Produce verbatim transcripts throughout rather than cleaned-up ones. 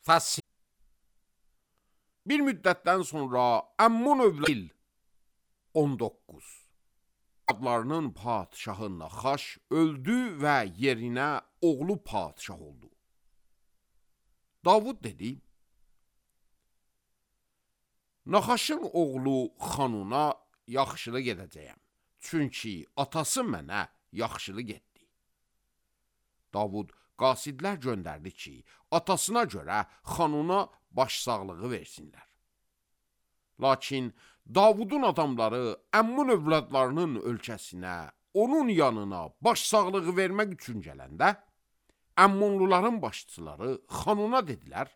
Fəsil. Bir müddətdən sonra Əmmun övlil on doqquz adlarının padişahı Naxaş öldü və yerinə oğlu padişah oldu. Davud dedi, Naxaşın oğlu Xanuna yaxşılıq edəcəyəm, çünki atası mənə yaxşılıq etdi. Davud qasidlər göndərdi ki, atasına görə Xanuna başsağlığı versinlər. Lakin Davudun adamları Əmmun övladlarının ölkəsinə, onun yanına başsağlığı vermək üçün gələndə, Əmmunluların başçıları Xanuna dedilər,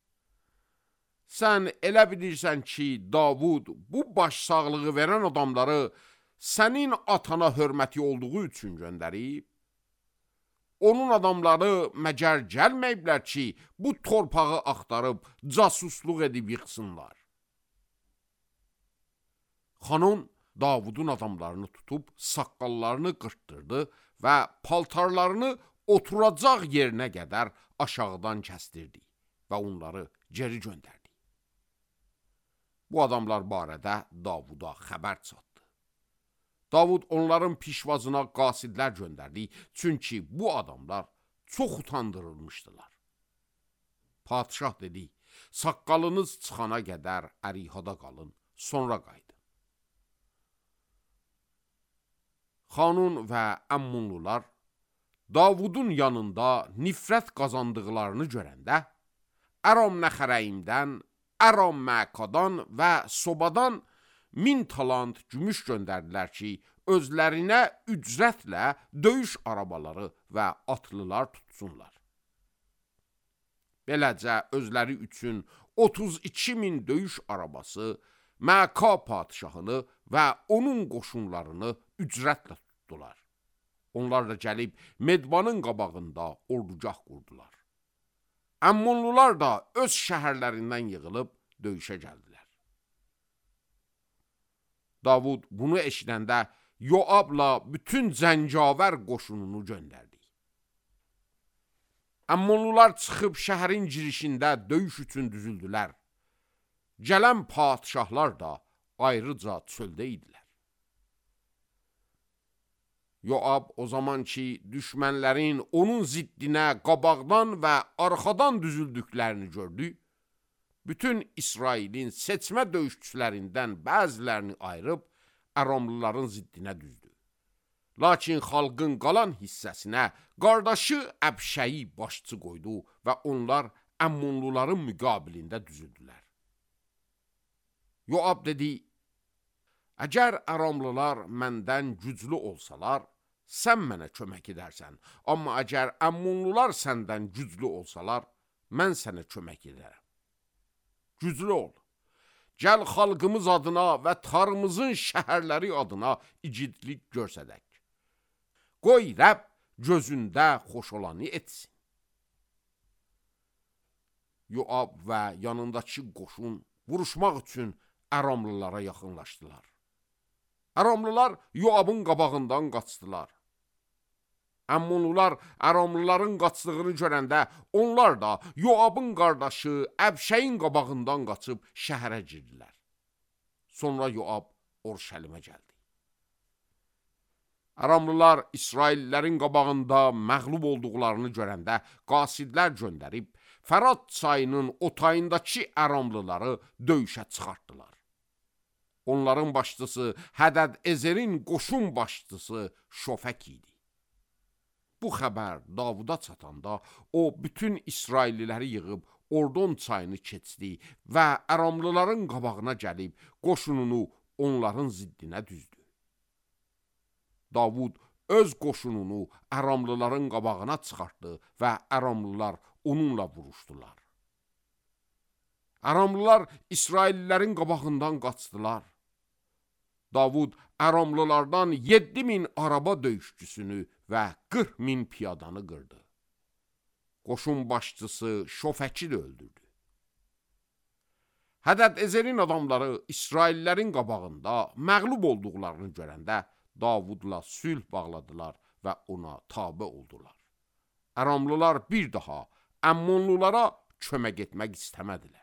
sən elə bilirsən ki, Davud bu başsağlığı verən adamları sənin atana hörməti olduğu üçün göndərib, onun adamları məgər gəlməyiblər ki, bu torpağı axtarıb casusluq edib yıxsınlar. Xanun Davudun adamlarını tutub saqqallarını qırtdırdı və paltarlarını oturacaq yerinə qədər aşağıdan kəsdirdi və onları geri göndərdi. Bu adamlar barədə Davuda xəbər çatdı. Davud onların pişvazına qasidlər göndərdi, çünki bu adamlar çox utandırılmışdılar. Padişah dedi, saqqalınız çıxana qədər ərihada qalın, sonra qayıdın. Xanun və Əmmunlular Davudun yanında nifrət qazandıqlarını görəndə, Əram Nəxərəyimdən, Əram Məkadan və Sobadan min talant gümüş göndərdilər ki, özlərinə ücrətlə döyüş arabaları və atlılar tutsunlar. Beləcə özləri üçün otuz iki min döyüş arabası Məka padişahını və onun qoşunlarını ücrətlə tutdular. Onlar da gəlib Medbanın qabağında ordugah qurdular. Əmmunlular da öz şəhərlərindən yığılıb döyüşə gəldilər. Davud bunu eşidəndə Yoabla bütün zəncavər qoşununu göndərdi. Əmmunlular çıxıb şəhərin girişində döyüş üçün düzüldülər. Gələn padişahlar da ayrıca çöldə idilər. Yoab o zaman ki, düşmənlərin onun ziddinə qabaqdan və arxadan düzüldüklərini gördü, bütün İsrailin seçmə döyüşçülərindən bəzilərini ayırıb Əramlıların ziddinə düzdü. Lakin xalqın qalan hissəsinə qardaşı Əbşəyi başçı qoydu və onlar Əmmunluların müqabilində düzüldülər. Yoab dedi, əgər Əramlılar məndən güclü olsalar, sən mənə kömək edərsən, amma əgər Əmmunlular səndən güclü olsalar, mən sənə kömək edərəm. Güclü ol, gəl xalqımız adına və tarımızın şəhərləri adına igidlik görsədək. Qoy Rəbb gözündə xoş olanı etsin. Yoab və yanındakı qoşun vuruşmaq üçün Əramlılara yaxınlaşdılar. Əramlılar Yoabın qabağından qaçdılar. Əmmunlular Əramlıların qaçdığını görəndə onlar da Yoabın qardaşı Əbşəyin qabağından qaçıb şəhərə girdilər. Sonra Yoab Orşəlimə gəldi. Əramlılar İsraillərin qabağında məğlub olduqlarını görəndə qasidlər göndərib Fərat çayının otayındakı Əramlıları döyüşə çıxartdılar. Onların başçısı Hədəd Ezerin qoşun başçısı Şofək idi. Bu xəbər Davuda çatanda o bütün İsrailliləri yığıb Ordon çayını keçdi və Əramlıların qabağına gəlib qoşununu onların ziddinə düzdü. Davud öz qoşununu Əramlıların qabağına çıxartdı və Əramlılar onunla vuruşdular. Əramlılar İsraillilərin qabağından qaçdılar. Davud Əramlılardan yeddi min araba döyüşçüsünü və qırx min piyadanı qırdı. Qoşun başçısı Şofəki də öldürdü. Hədəd Ezerin adamları İsraillərin qabağında məğlub olduqlarını görəndə Davudla sülh bağladılar və ona tabe oldular. Əramlılar bir daha Əmmonlulara kömək etmək istəmədilər.